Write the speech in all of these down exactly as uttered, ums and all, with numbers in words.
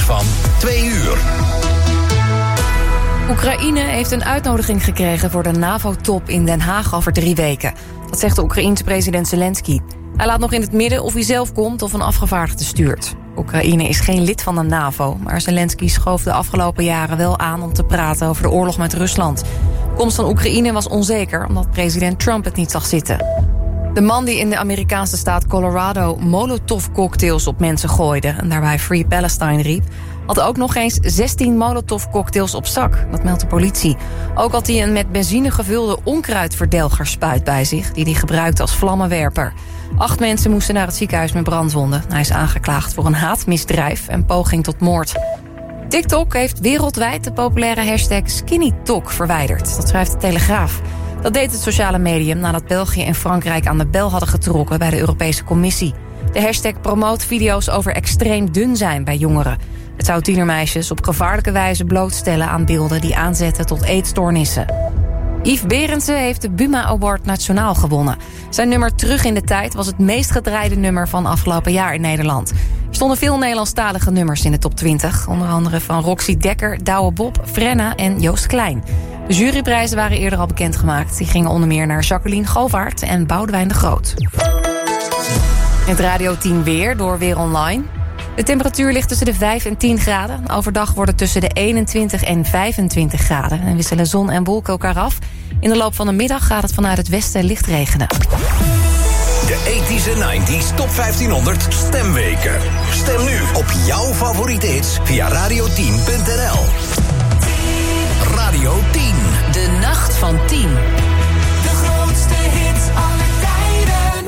van twee uur. Oekraïne heeft een uitnodiging gekregen voor de NAVO-top in Den Haag over drie weken. Dat zegt de Oekraïense president Zelensky. Hij laat nog in het midden of hij zelf komt of een afgevaardigde stuurt. Oekraïne is geen lid van de NAVO, maar Zelensky schoof de afgelopen jaren wel aan om te praten over de oorlog met Rusland. De komst van Oekraïne was onzeker, omdat president Trump het niet zag zitten. De man die in de Amerikaanse staat Colorado Molotov-cocktails op mensen gooide en daarbij Free Palestine riep, had ook nog eens zestien Molotov-cocktails op zak. Dat meldt de politie. Ook had hij een met benzine gevulde onkruidverdelgerspuit bij zich, die hij gebruikte als vlammenwerper. Acht mensen moesten naar het ziekenhuis met brandwonden. Hij is aangeklaagd voor een haatmisdrijf en poging tot moord. TikTok heeft wereldwijd de populaire hashtag SkinnyTok verwijderd. Dat schrijft de Telegraaf. Dat deed het sociale medium nadat België en Frankrijk aan de bel hadden getrokken bij de Europese Commissie. De hashtag promoot video's over extreem dun zijn bij jongeren. Het zou tienermeisjes op gevaarlijke wijze blootstellen aan beelden die aanzetten tot eetstoornissen. Yves Berendsen heeft de Buma Award nationaal gewonnen. Zijn nummer Terug in de Tijd was het meest gedraaide nummer van afgelopen jaar in Nederland. Er stonden veel Nederlandstalige nummers in de top twintig. Onder andere van Roxy Dekker, Douwe Bob, Frenna en Joost Klein. De juryprijzen waren eerder al bekendgemaakt. Die gingen onder meer naar Jacqueline Govaert en Boudewijn de Groot. Het Radio tien weer door Weer Online. De temperatuur ligt tussen de vijf en tien graden. Overdag wordt het tussen de eenentwintig en vijfentwintig graden. En wisselen zon en wolken elkaar af. In de loop van de middag gaat het vanuit het westen licht regenen. De tachtiger en negentiger Top vijftienhonderd Stemweken. Stem nu op jouw favoriete hits via radio tien punt n l. Radio tien. De nacht van tien. De grootste hits aller tijden.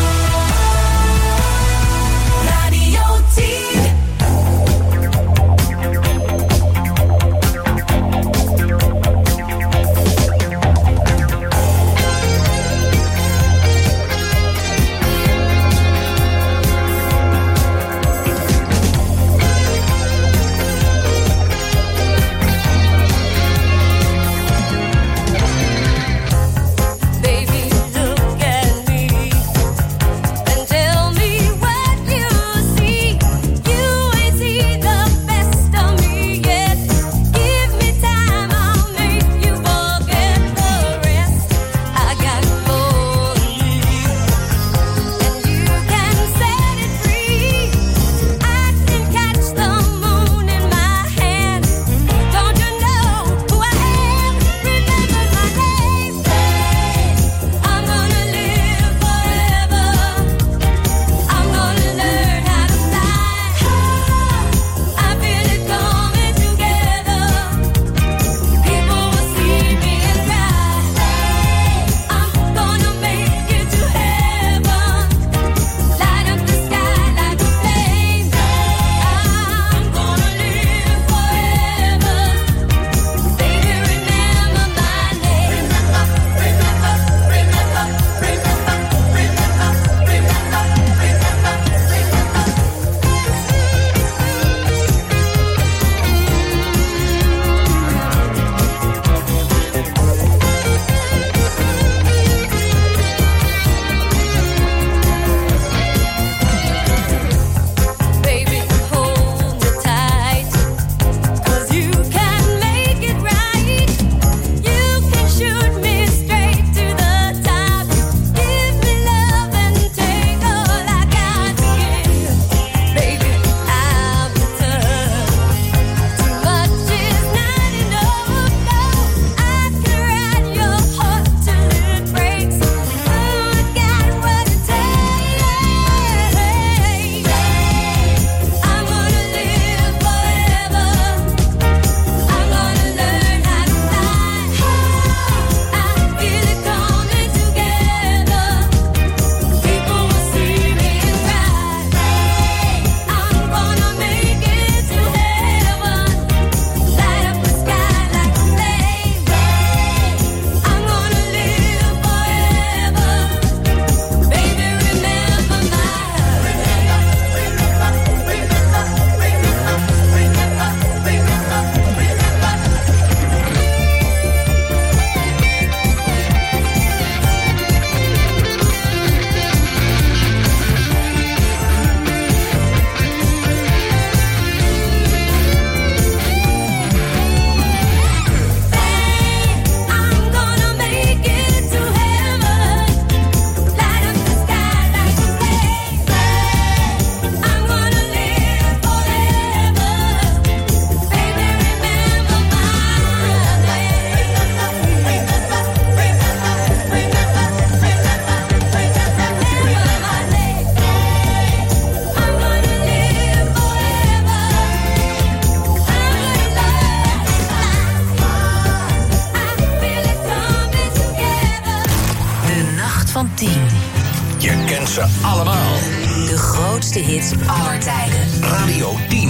Radio tien. van tien. Je kent ze allemaal. De grootste hits aller tijden. Radio tien.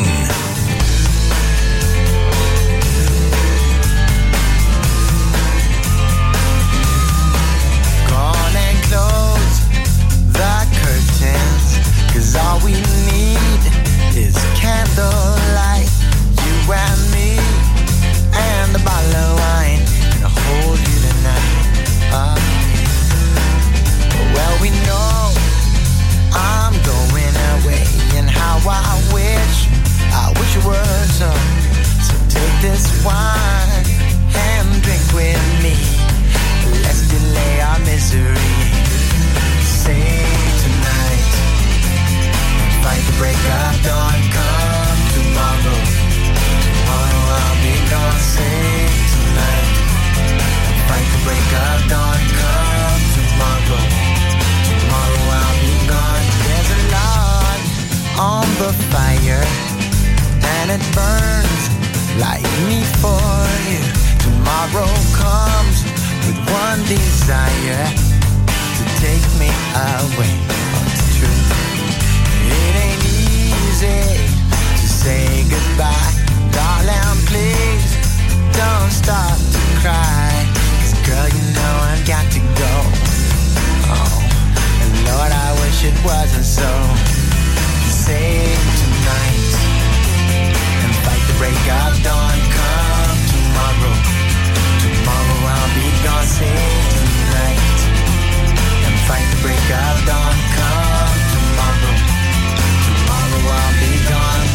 Gone and close the curtains, 'cause all we need is candlelight. You and me and a bottle of wine, and I'll hold you tonight. Uh, well, we know I'm going away, and how I wish, I wish it were so. So take this wine and drink with me. Let's delay our misery. Say tonight, fight the break of dawn. Come tomorrow, tomorrow I'll be gone. Say tonight, fight the break of dawn. Come tomorrow, tomorrow I'll be gone. There's a log on the fire, and it burns like me for you. Tomorrow comes with one desire, to take me away. Oh, it's true. It ain't easy to say goodbye. Darling, please don't stop to cry. 'Cause girl, you know I've got to go. Oh, and Lord, I wish it wasn't so. Save tonight and fight the break of dawn. Come tomorrow, tomorrow I'll be gone. Save tonight and fight the break of dawn. Come tomorrow, tomorrow I'll be gone.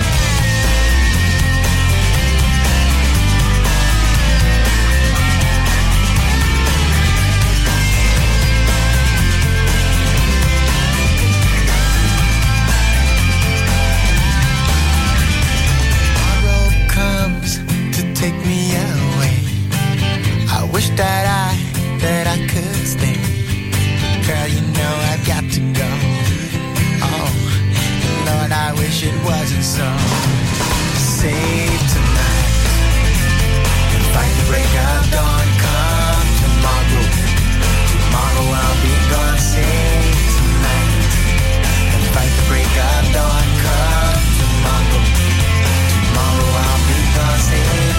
Take me away. I wish that I, that I could stay. Girl, you know I've got to go. Oh, Lord, I wish it wasn't so. Save tonight and fight the break of dawn. Come tomorrow, tomorrow I'll be gone. Save tonight and fight the break of dawn. Come tomorrow, tomorrow I'll be gone. Save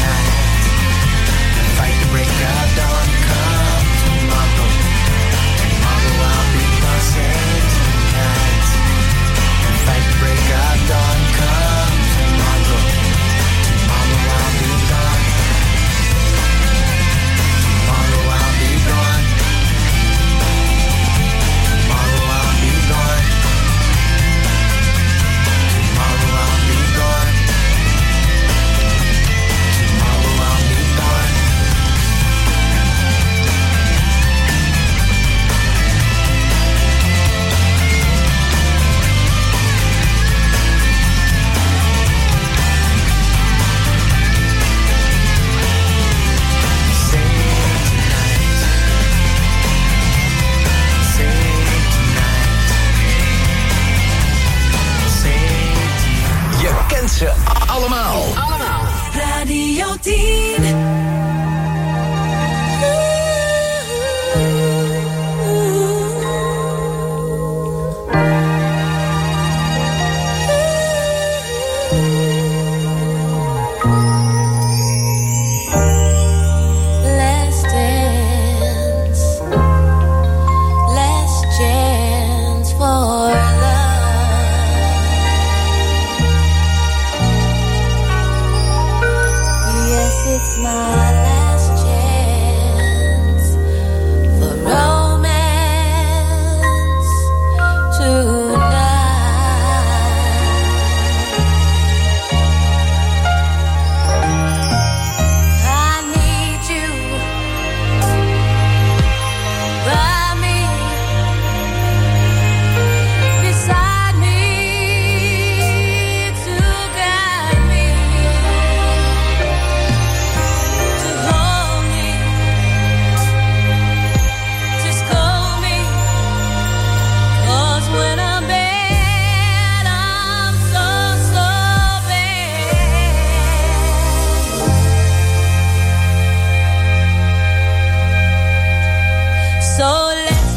fight the break of dawn. Come tomorrow, tomorrow I'll be gone. Save tonight and fight the break of dawn. Come tomorrow, tomorrow I'll be gone. Tomorrow I'll be gone. Tomorrow I'll be gone. Tomorrow I'll be gone. Tomorrow I'll be gone. Je kent ze allemaal. Allemaal. Radio tien. Let's dance, last chance for love. Yes, it's my last chance for romance tonight. I need you by me, beside me, to guide me, to hold me, to scold me. 'Cause when I'm bad, I'm so, so bad. So let's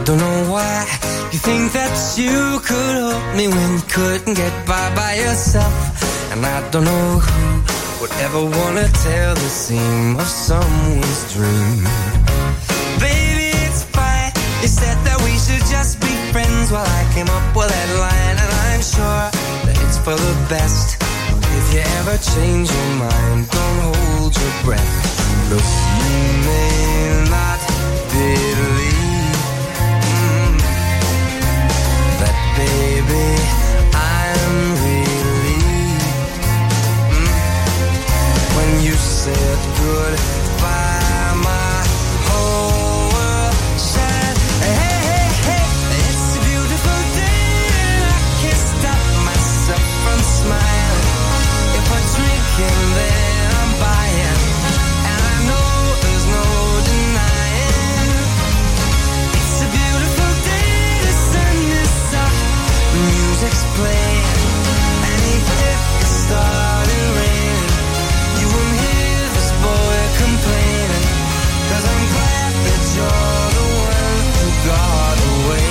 don't know why you think that you could help me when you couldn't get by by yourself. And I don't know who would ever wanna tell the seam of someone's dream. Baby, it's fine. You said that we should just be friends while I came up with that line. And I'm sure that it's for the best. If you ever change your mind, don't hold your breath. Look, you may not believe mm, that, baby, I'm relieved mm, when you said goodbye, my whole world shined. Hey, hey, hey, it's a beautiful day and I can't stop myself from smiling. If I'm drinking, then I'm buying, and I know there's no denying. It's a beautiful day, the sun is up, the music's playing, and even if it started raining, you won't hear this boy complaining, 'cause I'm glad that you're the one who got away.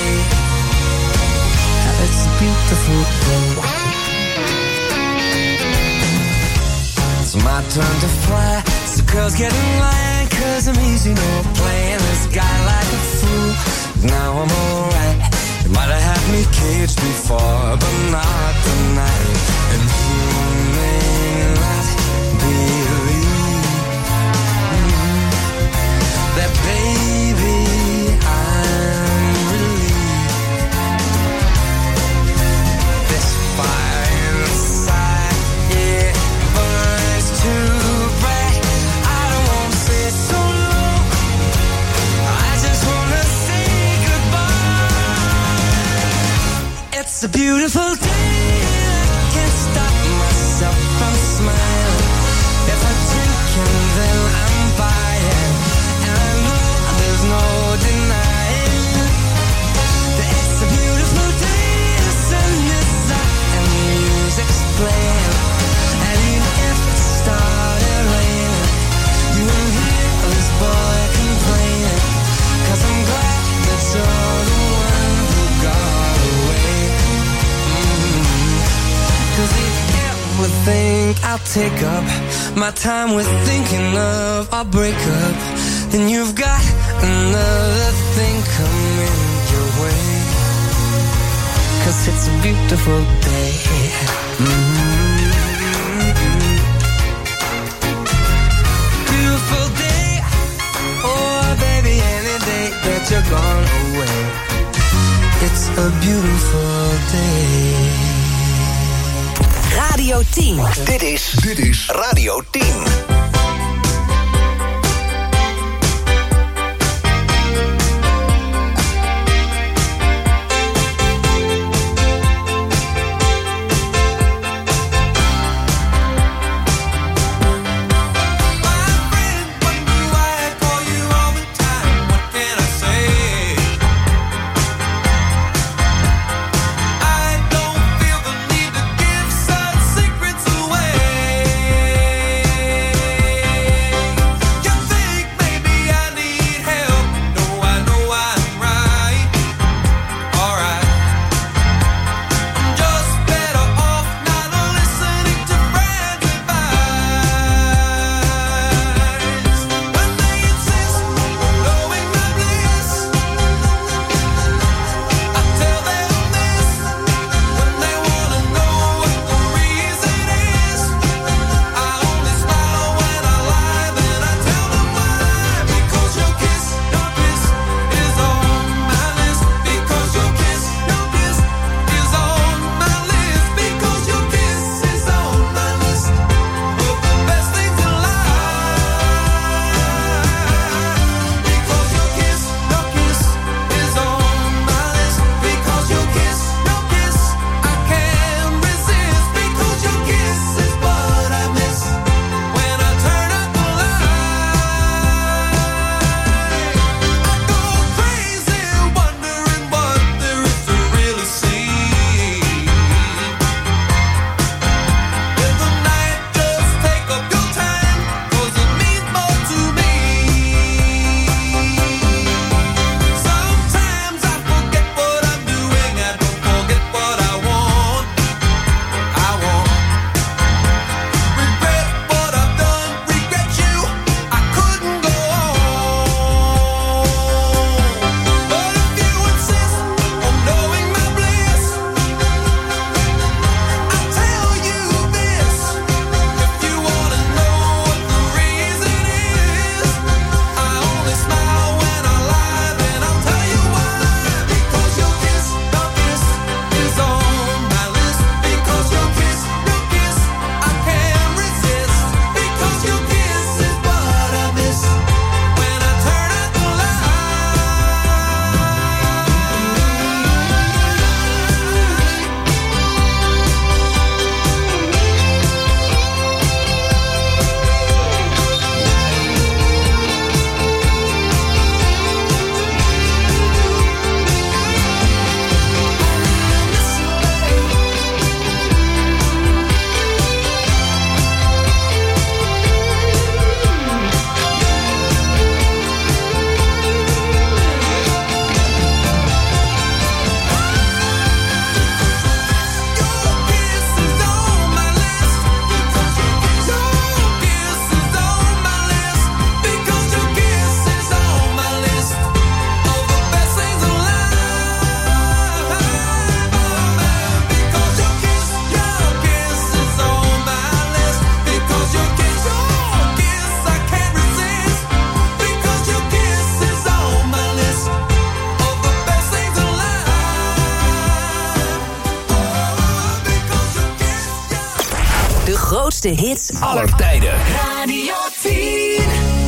It's a beautiful thing. It's my turn to fly. So girls get in line, 'cause I'm easy, no playing this guy like a fool. Now I'm alright. You might have had me caged before, but not tonight. And you may not believe mm, that, baby, I'm relieved. This fire inside, yeah, burns too bright. I don't want to say so long, I just want to say goodbye. It's a beautiful day, I can't stop myself from smiling. If I'm drinking, then I'm buying, and I know there's no denying that it's a beautiful day. The sun is up and the music's playing, and even if it started raining, you won't hear this boy complaining, 'cause I'm glad that you're the one who got away. Mm-hmm. 'Cause if you ever think I'll take up my time with thinking of our breakup, then you've got another thing coming your way. 'Cause it's a beautiful day. Mm-hmm. Beautiful day. Oh, baby, any day that you're gone away, it's a beautiful day. Radio tien. Dit is, dit is Radio tien. Secrets away. grootste hits aller tijden. Radio tien.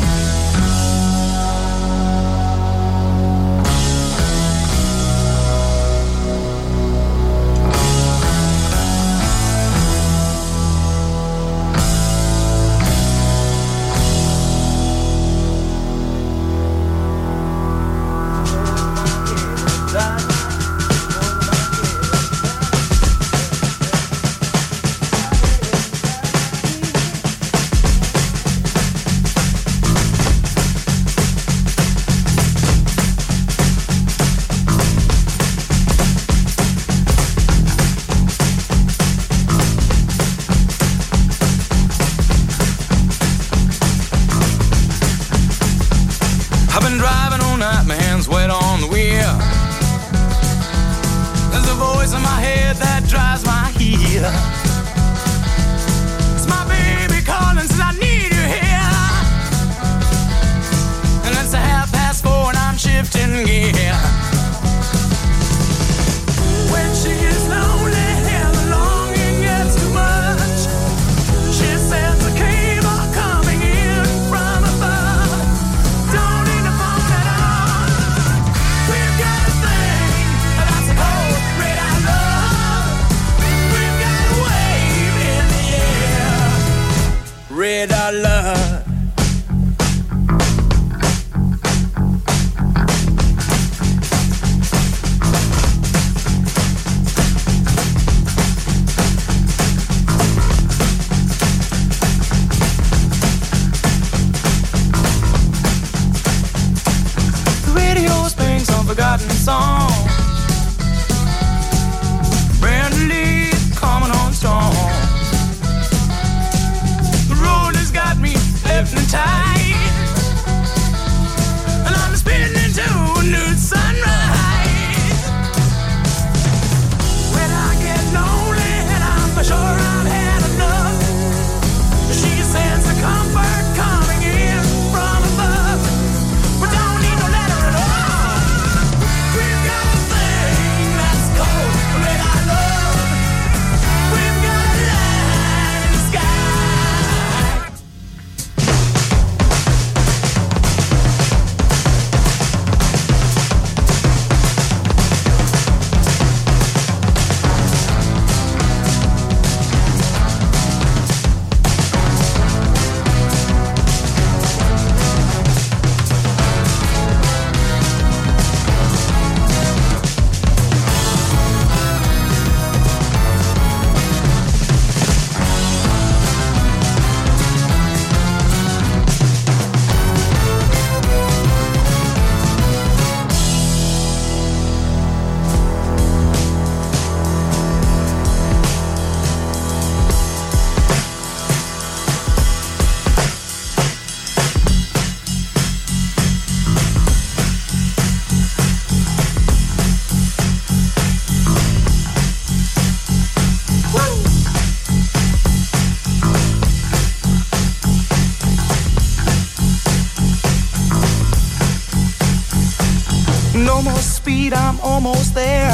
I'm almost there.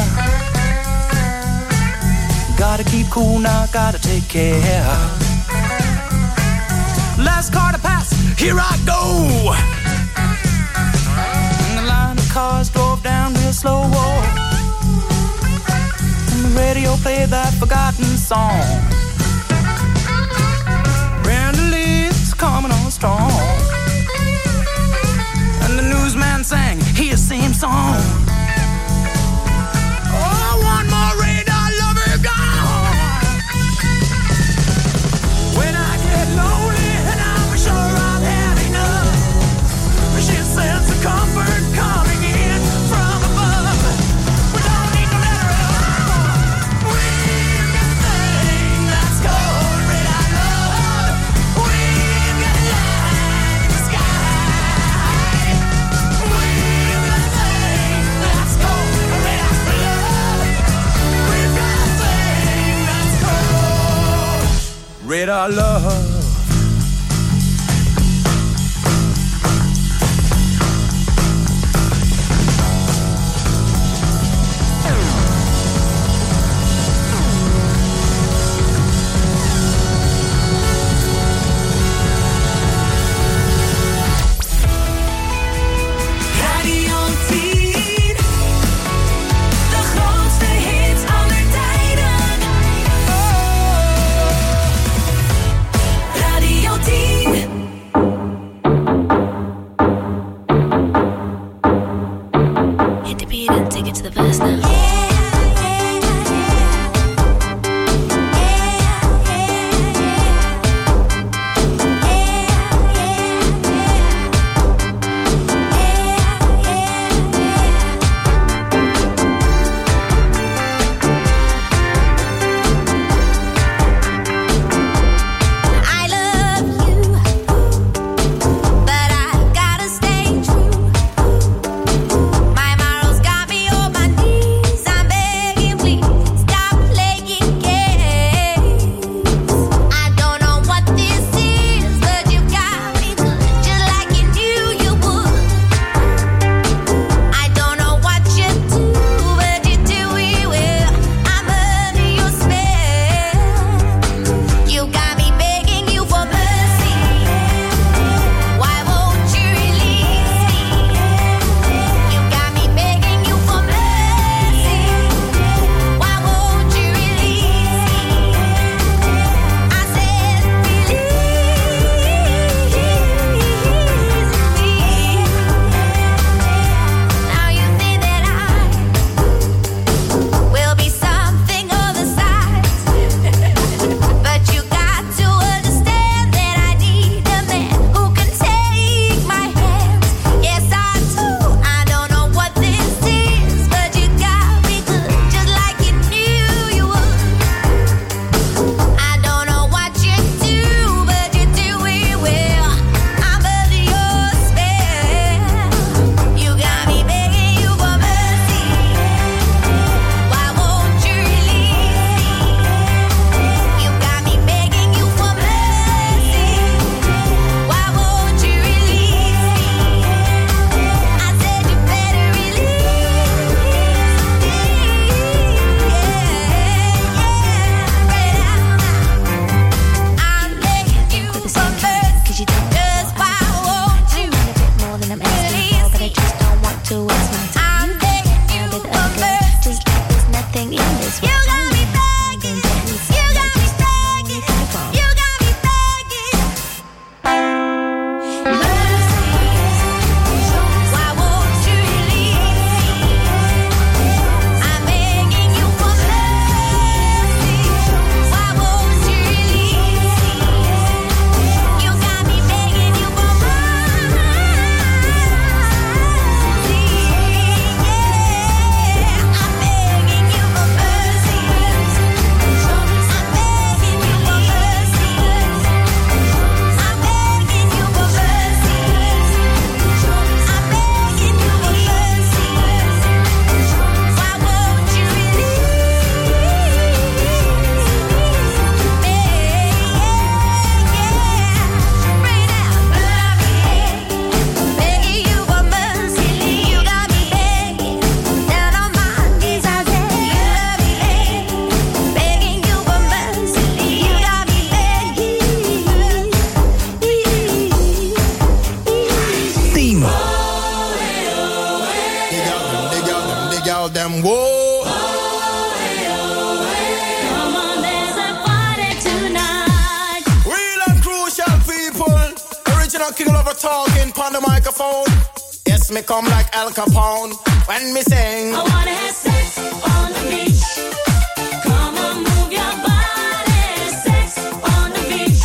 Gotta keep cool now, gotta take care. Last car to pass, here I go. And the line of cars drove down real slow. And the radio played that forgotten song. Brenda Lee's coming on strong. And the newsman sang his same song. One more radar lover gone. When I get lonely and I'm sure I've had enough, she sends a comfort coming in from above. We don't need no letter at all. We've got a thing that's called radar love. We've got a light in the sky. We've got a thing that's called radar love. Radar love. repeat and take it to the past now. Me come like Al Capone when me sing. I wanna have sex on the beach. Come on, move your body. Sex on the beach.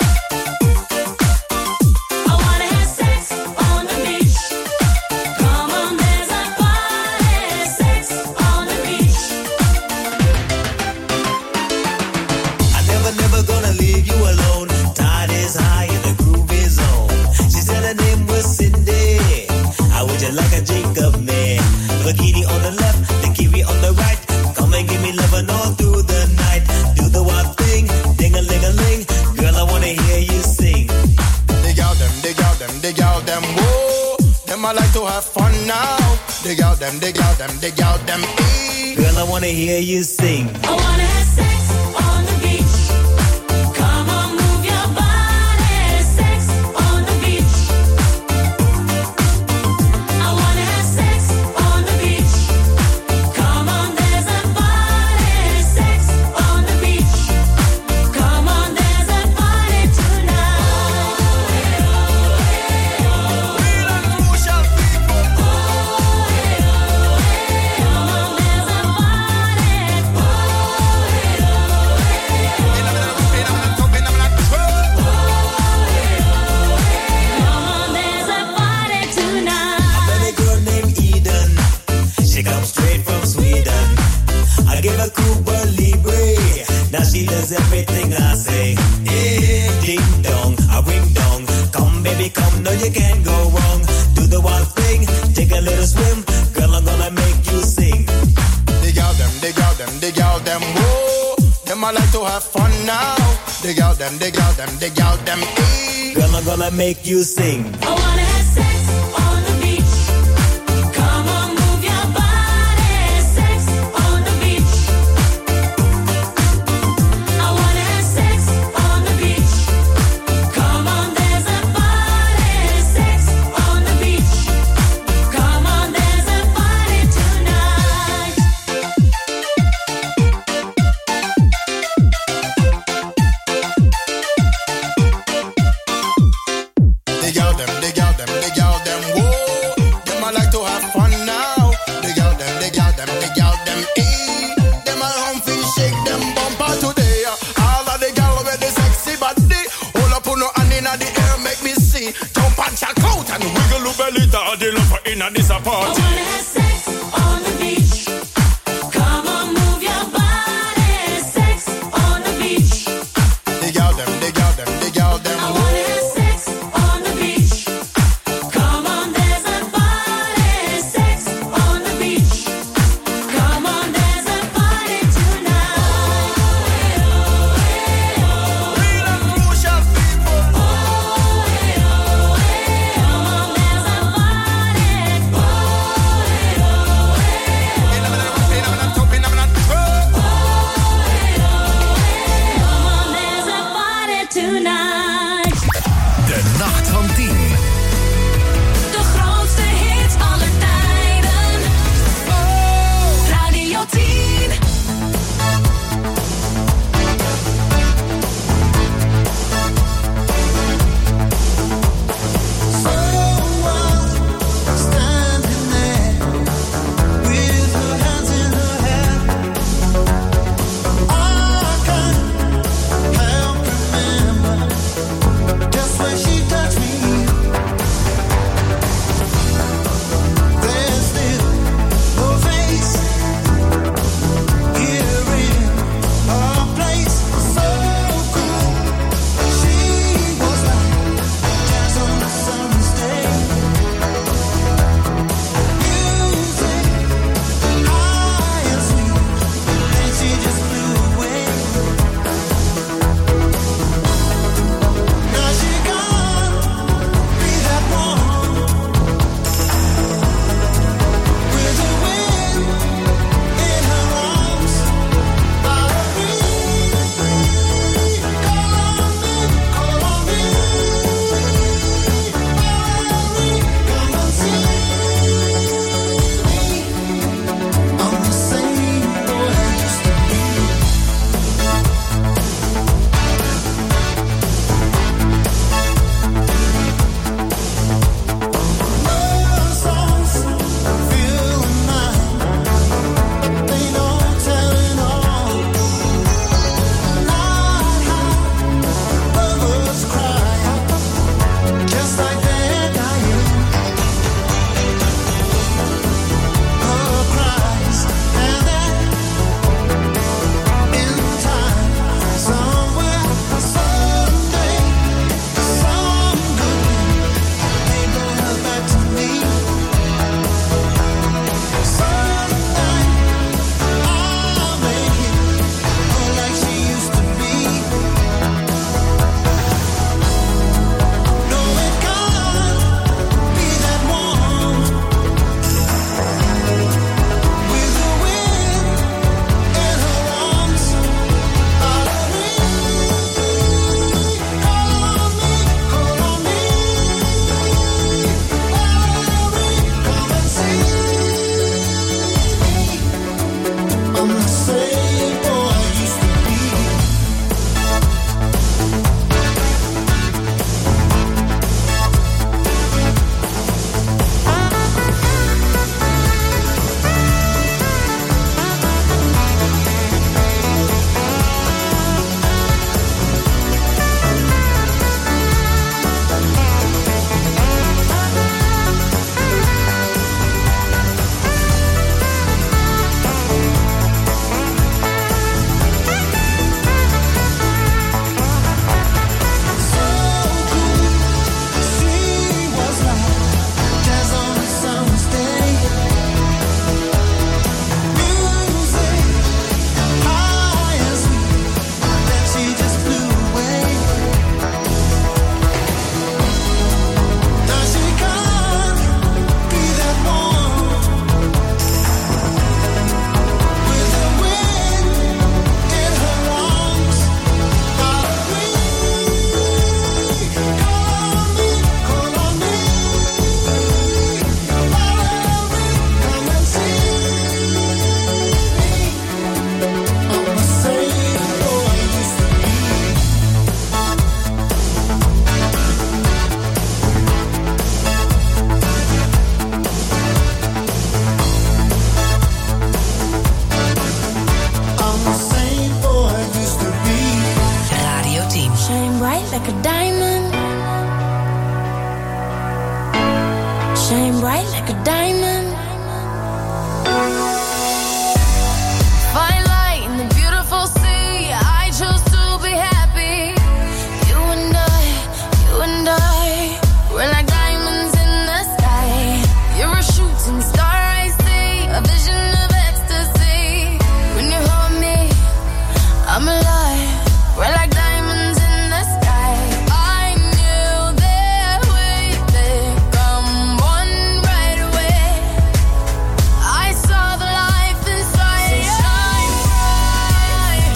I wanna have sex on the beach. Come on, there's a party. Sex on the beach. I never, never gonna leave you alone. Tide is high and the groove is on. She said her name was Cindy. How would you like a drink of me? Bikini on the left, the kiwi on the right. Come and give me lovin' all through the night. Do the wild thing, ding-a-ling-a-ling. Girl, I wanna hear you sing. Dig out them, dig out them, dig out them, whoa. Them I like to have fun now. Dig out them, dig out them, dig out them, ee. Girl, I wanna hear you sing. I wanna have sex on the beach. Come on, move your body. Sex on the beach. I wanna have sex on the beach. Come on, there's a party. Sex on the beach. Come on, there's a party tonight. Real and crucial people. straight from Sweden. I give her Cuba Libre. Now she does everything I say. Yeah, ding dong, I ring dong. Come baby, come, no you can't go wrong. Do the one thing, take a little swim. Girl, I'm gonna make you sing. Dig out them, dig out them, dig out them, whoa. Them I like to have fun now. Dig out them, dig out them, dig out them, eh. Girl, I'm gonna make you sing. I wanna have sex on the beach. Come on, move your body. Sex on the beach. I wanna have sex on the beach. Come on, there's a party. Sex on the beach. Come on, there's a party tonight. Dig out them, dig out them, dig out them, whoa. Them I like to have fun now. Dig out them, dig out them, dig out them, eh. Them I home feel shake them bumper today. All of the gal with the sexy body. Hold up on no hand inna the air, make me see. Jump and check out and wiggle your belly down. The love inna this a I party. wanna have sex on the beach. Come on, move your body. Sex on the beach. Dig out them, dig out them, dig out them, I whoa. wanna have sex on the beach. Come on, there's a party. Sex on the beach. Come on, there's a party tonight. Real and crucial people. Come on, there's a party. like a diamond. Shine bright like a diamond. Fine light in the beautiful sea. I chose to be happy. You and I, you and I, we're like diamonds in the sky. You're a shooting star, I see, a vision of ecstasy. When you hold me, I'm alive. We're like diamonds in the sky. I knew that we'd become one right away. I saw the life inside you. Shine bright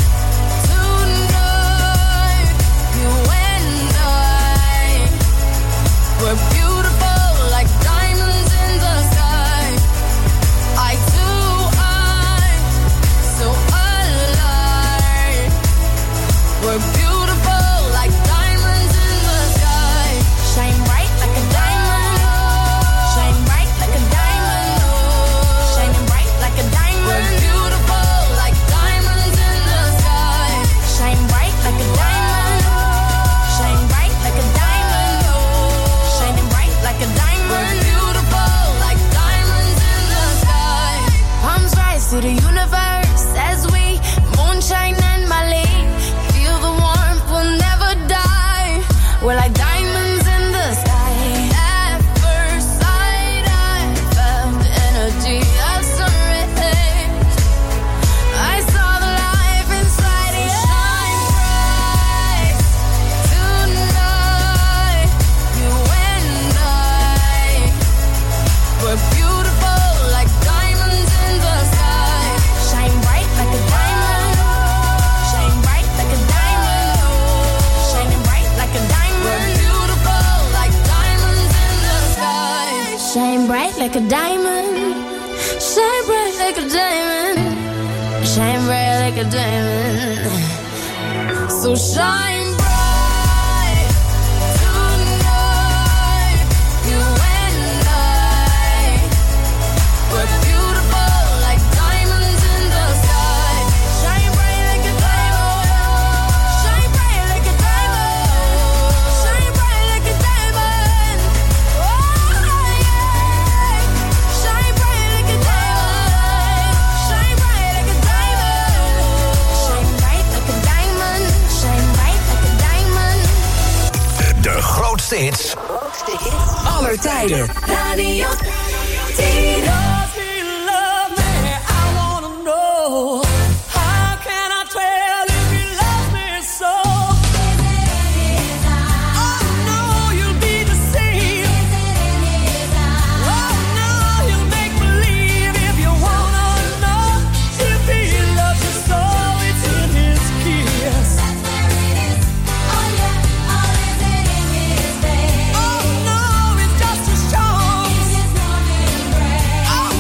tonight. You and I, we're beautiful like diamonds in the sky. I too, I, so alive. We're beautiful like diamonds in the sky. Shine bright like a diamond. Shine bright like a diamond. Oh, shining bright like a diamond. We're beautiful like diamonds in the sky. Shine bright like a diamond. Shine bright like a diamond. Oh, shining bright like a diamond. We're beautiful like diamonds in the sky. Palms rise to the universe as we moonshine and Mali. Feel the warmth, we'll never die. We're like diamonds in the sky. At first sight, I felt the energy of sun rays. I saw the life inside you. Shine bright tonight. You and I, we're beautiful like diamonds in the sky. Shine bright like a diamond. Shine bright like a diamond. Oh, shining bright like a diamond. We're beautiful like diamonds in the sky. Shine bright like a diamond. Shine bright like a diamond. Shine bright like a diamond. So shine bright tonight. You and I, we're beautiful like diamonds in the sky. Shine bright like a diamond. Shine bright like a diamond. Shine bright like a diamond. Oh yeah. Shine bright like a diamond. Shine bright like a diamond. Shine bright like a diamond. Shine bright like a diamond. De grootste hits Aller tijden. Radio tien. Does he love me? I wanna know. How can I tell if he loves me so? Oh no, you'll be deceived. Oh no, you'll make believe if you wanna know. If he loves you so, it's in his kiss. Oh no, it's just as strong. Oh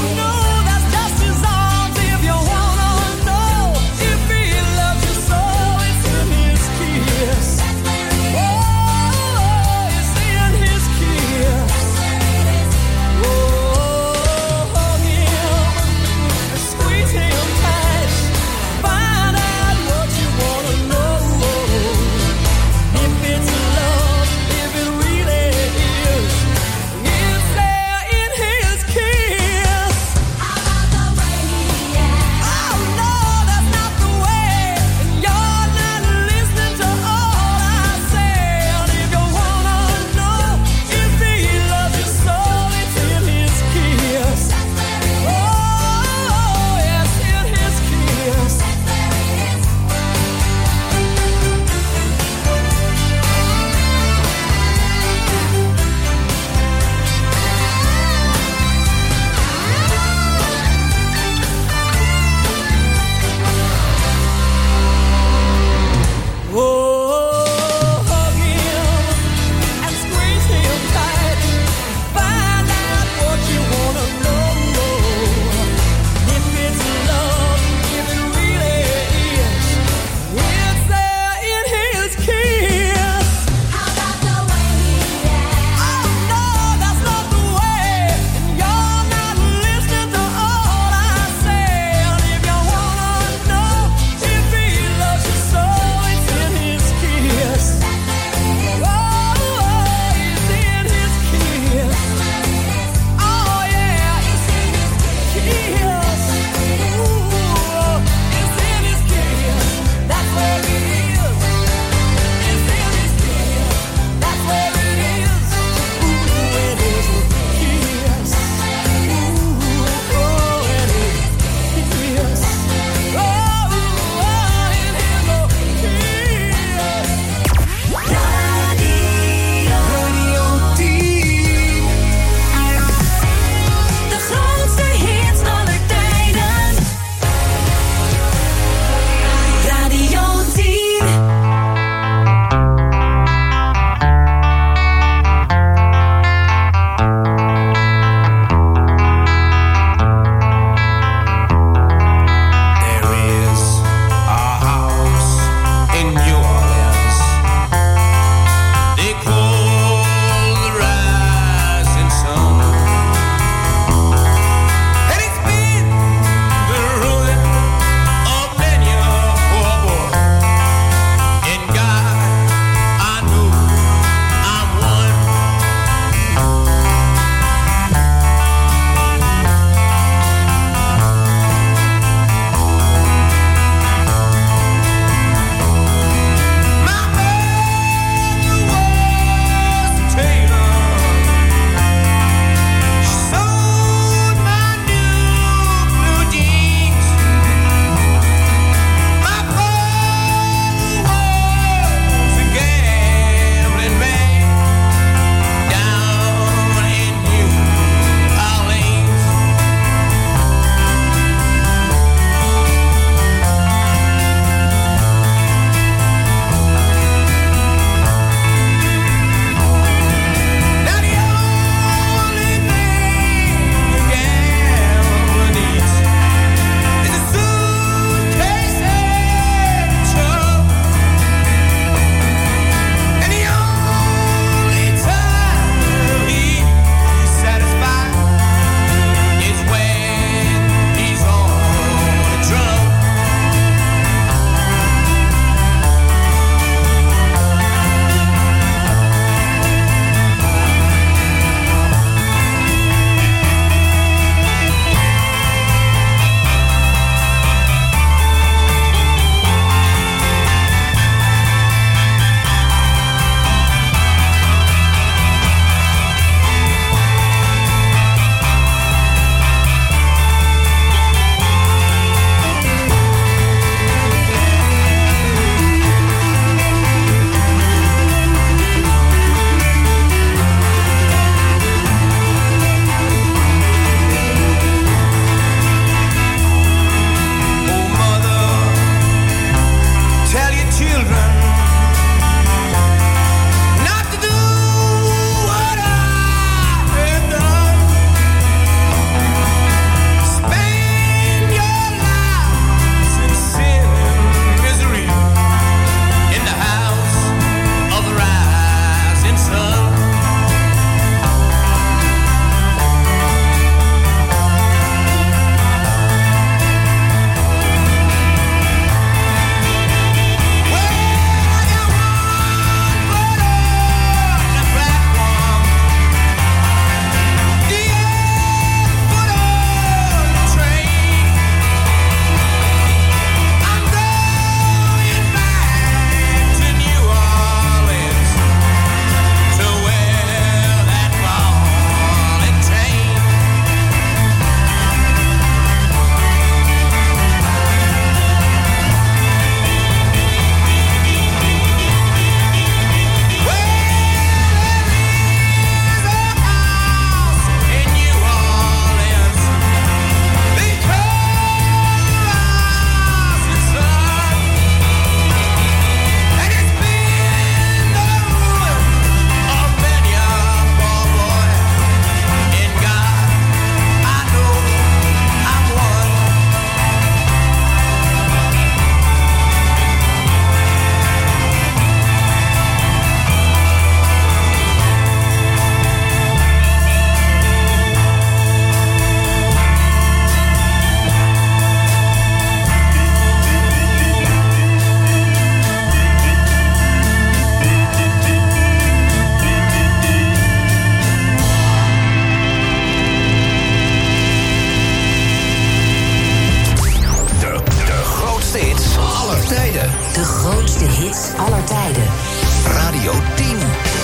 grootste hits aller tijden. Radio tien.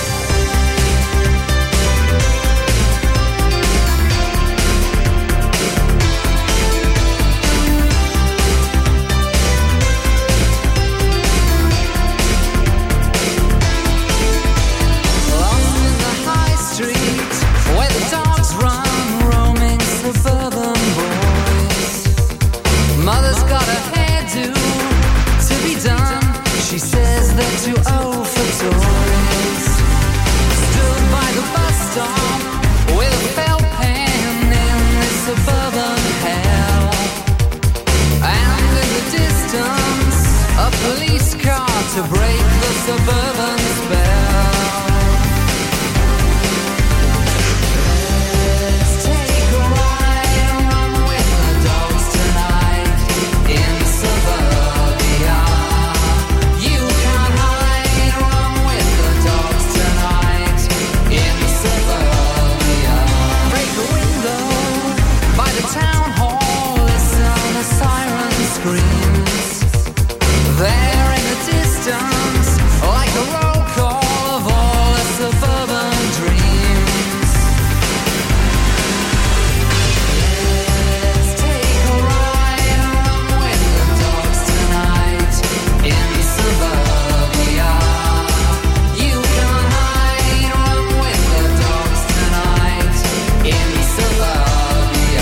Mother's got a hairdo to be done. She says that you owe for toys. Stood by the bus stop with a felt pen in this suburban hell. And in the distance, a police car to break the suburban spell. There in the distance, like a roll call of all the suburban dreams. Let's take a ride and run with the dogs tonight in suburbia. You can hide, run with the dogs tonight in suburbia.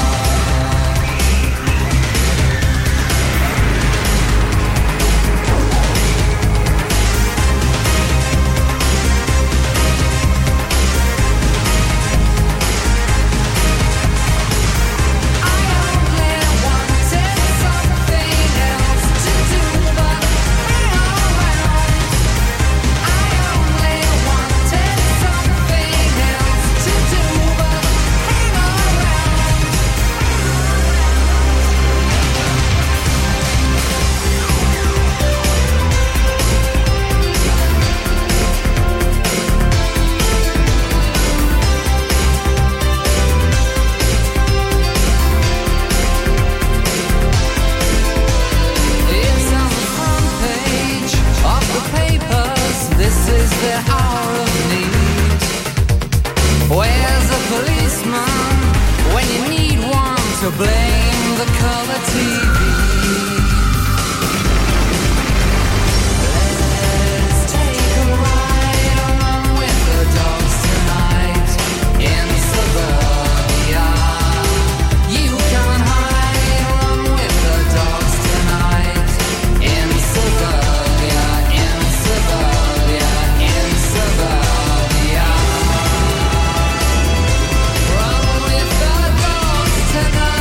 To blame the color T V. Let's take a ride and run with the dogs tonight in suburbia. You can hide, run with the dogs tonight in suburbia, in suburbia, in suburbia. Run with the dogs tonight.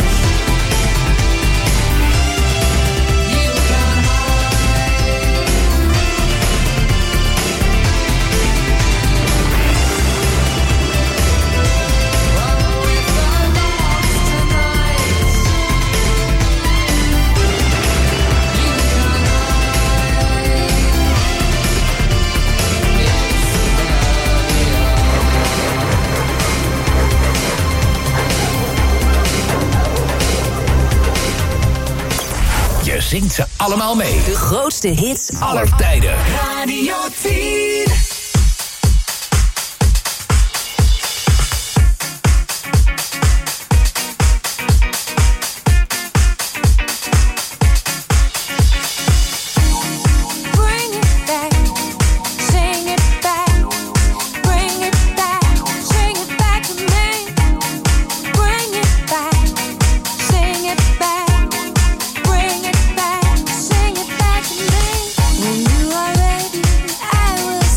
Je zingt ze allemaal mee. De grootste hits aller tijden. Radio tien. When you are ready, I will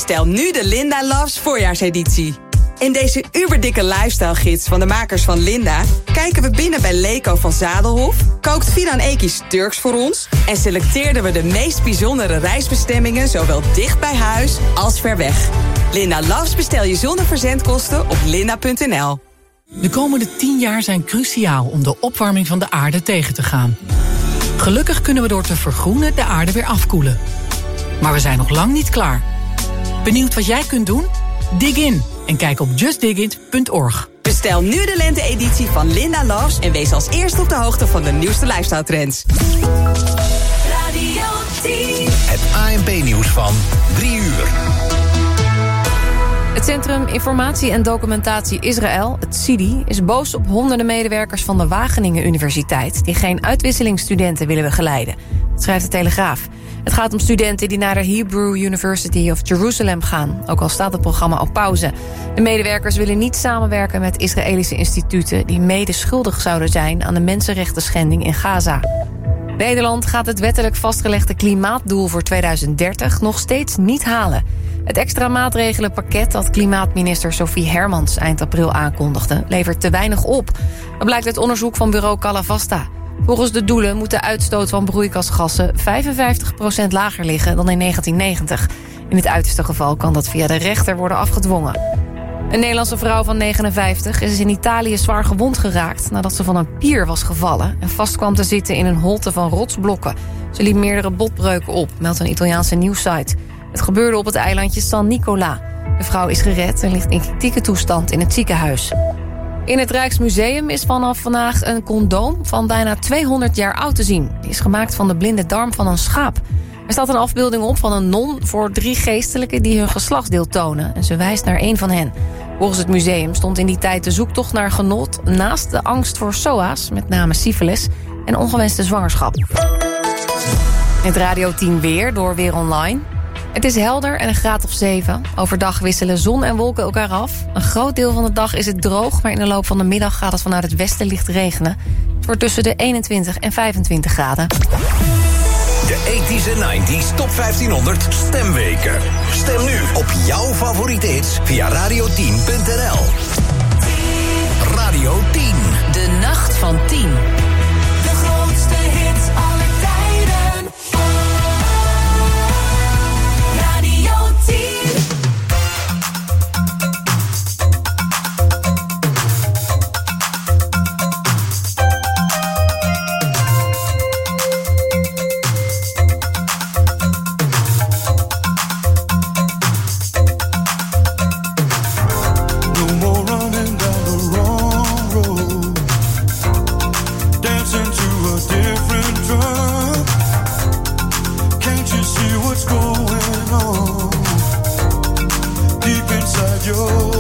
Bestel nu de Linda Loves voorjaarseditie. In deze uberdikke lifestyle gids van de makers van Linda kijken we binnen bij Leko van Zadelhof, kookt Fidan Ekies Turks voor ons en selecteerden we de meest bijzondere reisbestemmingen zowel dicht bij huis als ver weg. Linda Loves bestel je zonder verzendkosten op linda punt n l. De komende tien jaar zijn cruciaal om de opwarming van de aarde tegen te gaan. Gelukkig kunnen we door te vergroenen de aarde weer afkoelen. Maar we zijn nog lang niet klaar. Benieuwd wat jij kunt doen? Dig in en kijk op just dig it punt org. Bestel nu de lente-editie van Linda Loves en wees als eerste op de hoogte van de nieuwste lifestyle trends. Radio tien. Het A N P-nieuws van drie uur. Het Centrum Informatie en Documentatie Israël, het C I D I, is boos op honderden medewerkers van de Wageningen Universiteit die geen uitwisselingsstudenten willen begeleiden. Dat schrijft de Telegraaf. Het gaat om studenten die naar de Hebrew University of Jerusalem gaan, ook al staat het programma op pauze. De medewerkers willen niet samenwerken met Israëlische instituten die mede schuldig zouden zijn aan de mensenrechtenschending in Gaza. Nederland gaat het wettelijk vastgelegde klimaatdoel voor tweeduizend dertig nog steeds niet halen. Het extra maatregelenpakket dat klimaatminister Sophie Hermans eind april aankondigde levert te weinig op. Dat blijkt uit onderzoek van bureau Calavasta. Volgens de doelen moet de uitstoot van broeikasgassen vijfenvijftig procent lager liggen dan in negentien negentig. In het uiterste geval kan dat via de rechter worden afgedwongen. Een Nederlandse vrouw van negenenvijftig is in Italië zwaar gewond geraakt nadat ze van een pier was gevallen en vast kwam te zitten in een holte van rotsblokken. Ze liep meerdere botbreuken op, meldt een Italiaanse nieuwssite. Het gebeurde op het eilandje San Nicola. De vrouw is gered en ligt in kritieke toestand in het ziekenhuis. In het Rijksmuseum is vanaf vandaag een condoom van bijna tweehonderd jaar oud te zien. Die is gemaakt van de blinde darm van een schaap. Er staat een afbeelding op van een non voor drie geestelijken die hun geslachtsdeel tonen. En ze wijst naar één van hen. Volgens het museum stond in die tijd de zoektocht naar genot naast de angst voor S O A's, met name syfilis en ongewenste zwangerschap. Het Radio tien weer door Weer Online. Het is helder en een graad of zeven. Overdag wisselen zon en wolken elkaar af. Een groot deel van de dag is het droog, maar in de loop van de middag gaat het vanuit het westen licht regenen. Het wordt tussen de eenentwintig en vijfentwintig graden. De tachtiger en negentiger Top vijftienhonderd Stemweken. Stem nu op jouw favoriete hits via radio tien punt n l. Radio tien. De nacht van tien. De grootste hits aller tijden. Radio tien. No more running down the wrong road, dancing to a different drum. Can't you see what's going on deep inside your